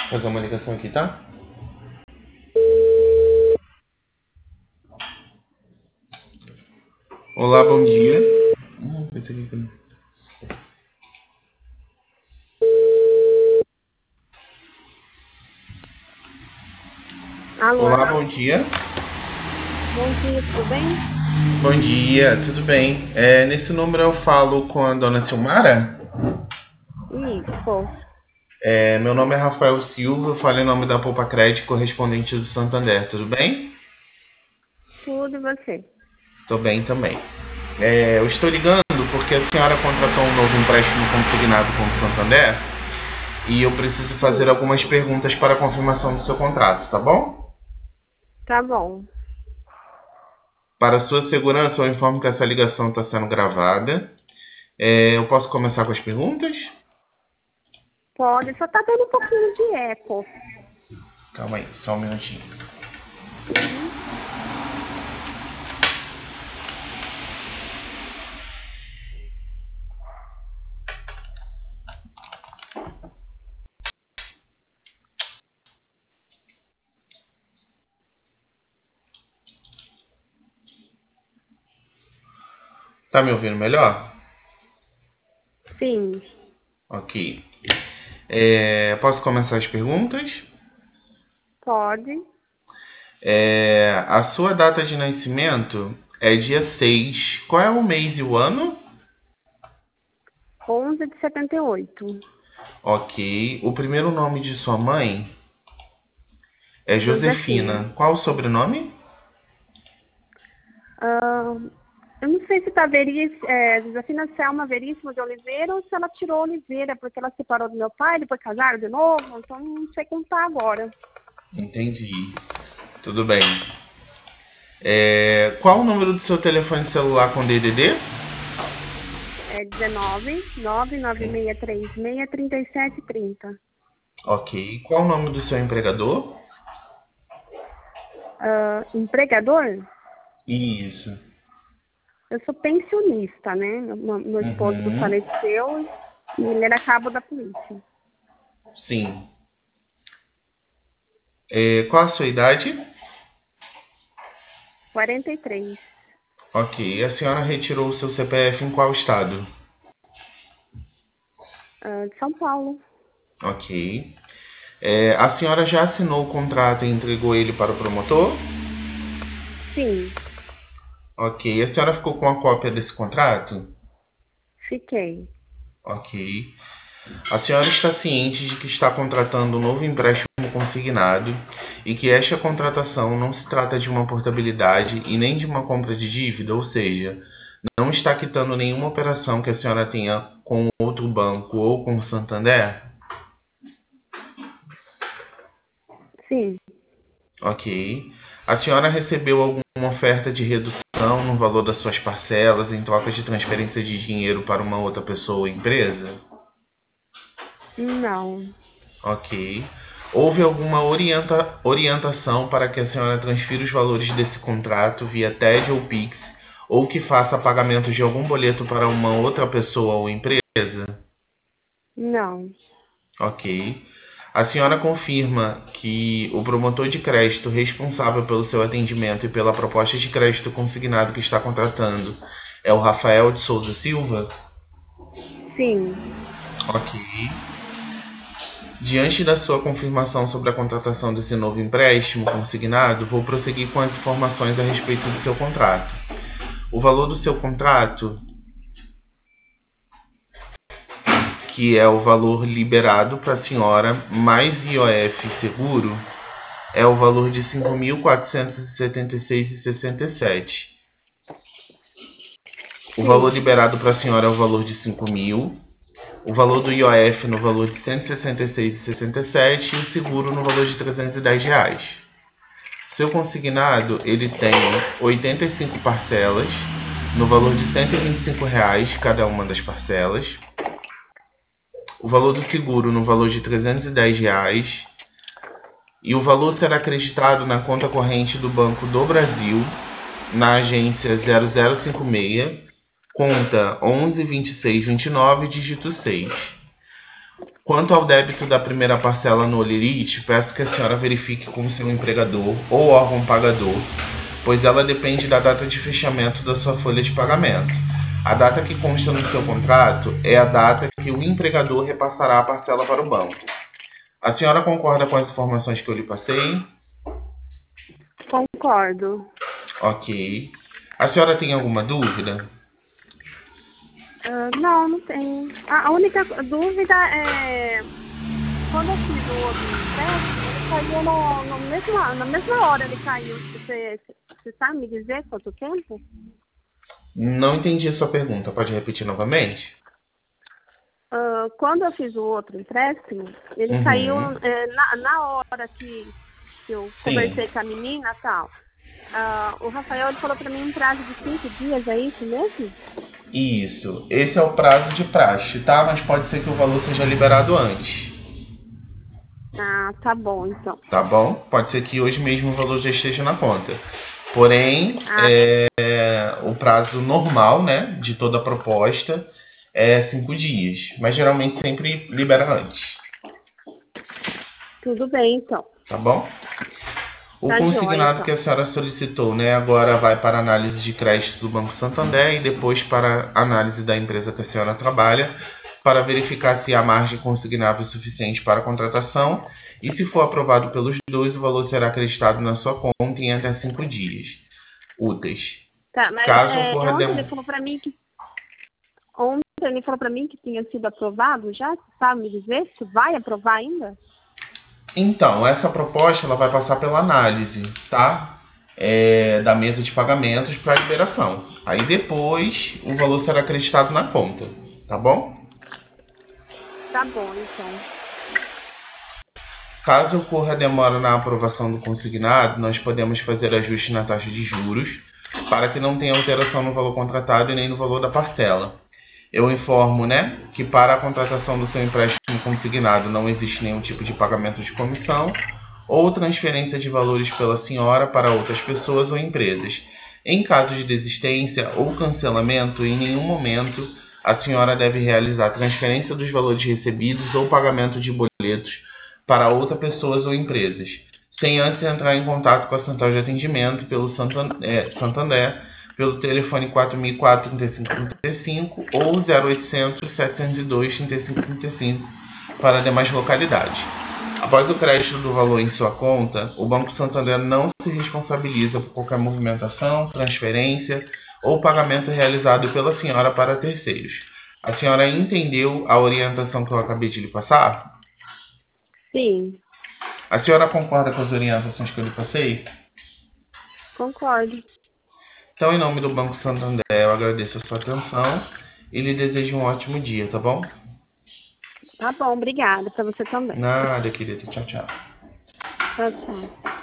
Fazer uma ligação aqui, tá? Olá, bom dia. Esse aqui também. Alô, Olá, bom dia. bom dia, tudo bem? Bom dia, tudo bem? Nesse número eu falo com a dona Silmara. Isso, Meu nome é Rafael Silva, eu falo em nome da Poupa Crédito, correspondente do Santander, tudo bem? tudo e você? Tô bem também. Eu estou ligando porque a senhora contratou um novo empréstimo consignado com o Santander e eu preciso fazer Sim, algumas perguntas para a confirmação do seu contrato, tá bom? tá bom. Para sua segurança, eu informo que essa ligação está sendo gravada. Eu posso começar com as perguntas? Pode, só tá dando um pouquinho de eco. Calma aí, só um minutinho. Uhum. Tá me ouvindo melhor? Sim, Ok. Posso começar as perguntas? pode. A sua data de nascimento é dia 6. Qual é o mês e o ano? 11 de 78. Ok. O primeiro nome de sua mãe é Josefina. Josefina. Qual o sobrenome? Ah, eu não sei se tá Josefina Selma Veríssimo de Oliveira ou se ela tirou Oliveira, porque ela separou do meu pai, depois casaram de novo, então não sei contar agora. Entendi. Tudo bem. Qual o número do seu telefone celular com DDD? É 19 996363730. Ok. Qual o nome do seu empregador? Empregador? Isso. Eu sou pensionista, né? Meu esposo Uhum. faleceu e ele era cabo da polícia. Sim. Qual a sua idade? 43. Ok. A senhora retirou o seu CPF em qual estado? De São Paulo. Ok. A senhora já assinou o contrato e entregou ele para o promotor? Sim, Ok. A senhora ficou com a cópia desse contrato? fiquei. Ok. A senhora está ciente de que está contratando um novo empréstimo consignado e que esta contratação não se trata de uma portabilidade e nem de uma compra de dívida, ou seja, não está quitando nenhuma operação que a senhora tenha com outro banco ou com o Santander? Sim, Ok. A senhora recebeu alguma oferta de redução no valor das suas parcelas em troca de transferência de dinheiro para uma outra pessoa ou empresa? não, Ok. Houve alguma orientação para que a senhora transfira os valores desse contrato via TED ou Pix, ou que faça pagamento de algum boleto para uma outra pessoa ou empresa? não. Ok. A senhora confirma que o promotor de crédito responsável pelo seu atendimento e pela proposta de crédito consignado que está contratando é o Rafael de Souza Silva? Sim, Ok. Diante da sua confirmação sobre a contratação desse novo empréstimo consignado, vou prosseguir com as informações a respeito do seu contrato. O valor do seu contrato, que é o valor liberado para a senhora, mais IOF seguro, é o valor de 5.476,67. O valor sim, liberado para a senhora é o valor de 5.000. O valor do IOF no valor de 166,67 e o seguro no valor de R$ 310. Seu consignado, ele tem 85 parcelas, no valor de R$ 125 cada uma das parcelas. O valor do seguro no valor de R$ 310. E o valor será acreditado na conta corrente do Banco do Brasil, na agência 0056, conta 112629, dígito 6. Quanto ao débito da primeira parcela no Olerite, peço que a senhora verifique com o seu empregador ou órgão pagador, pois ela depende da data de fechamento da sua folha de pagamento. A data que consta no seu contrato é a data que o empregador repassará a parcela para o banco. A senhora concorda com as informações que eu lhe passei? Concordo. Ok. A senhora tem alguma dúvida? Não, não tem. A única dúvida é quando eu fiz o outro empréstimo, ele caiu na mesma hora ele caiu. Você sabe me dizer quanto tempo? Não entendi a sua pergunta. Pode repetir novamente? Quando eu fiz o outro empréstimo, ele caiu na hora que eu Sim. conversei com a menina e tal. O Rafael ele falou para mim um prazo de 5 dias, é isso mesmo? Isso. Esse é o prazo de praxe, tá? Mas pode ser que o valor seja liberado antes. Ah, tá bom, então. Tá bom? Pode ser que hoje mesmo o valor já esteja na conta. Porém, o prazo normal, né, de toda a proposta é 5 dias. Mas geralmente sempre libera antes. Tudo bem, então. Tá bom? O Tá consignado joia, que a senhora solicitou, né, agora vai para análise de crédito do Banco Santander e depois para análise da empresa que a senhora trabalha, para verificar se há margem consignável suficiente para a contratação e, se for aprovado pelos dois, o valor será acreditado na sua conta em até 5 dias úteis. Tá, mas Caso ocorra ontem ele falou para mim que tinha sido aprovado já. Você sabe me dizer se vai aprovar ainda? Então, essa proposta ela vai passar pela análise, tá? Da mesa de pagamentos para liberação. Aí depois o valor será acreditado na conta, tá bom? Tá bom, então. Caso ocorra demora na aprovação do consignado, nós podemos fazer ajuste na taxa de juros para que não tenha alteração no valor contratado e nem no valor da parcela. Eu informo, né, que para a contratação do seu empréstimo consignado não existe nenhum tipo de pagamento de comissão ou transferência de valores pela senhora para outras pessoas ou empresas. Em caso de desistência ou cancelamento, em nenhum momento a senhora deve realizar transferência dos valores recebidos ou pagamento de boletos para outras pessoas ou empresas, sem antes entrar em contato com a central de atendimento pelo Santander, pelo telefone 4004-3535 ou 0800-702-3535 para demais localidades. Após o crédito do valor em sua conta, o Banco Santander não se responsabiliza por qualquer movimentação, transferência ou pagamento realizado pela senhora para terceiros. A senhora entendeu a orientação que eu acabei de lhe passar? Sim, A senhora concorda com as orientações que eu lhe passei? concordo. Então, em nome do Banco Santander, eu agradeço a sua atenção e lhe desejo um ótimo dia, tá bom? Tá bom, obrigada. Para você também. Nada, querida. Tchau, tchau. Tchau, tchau.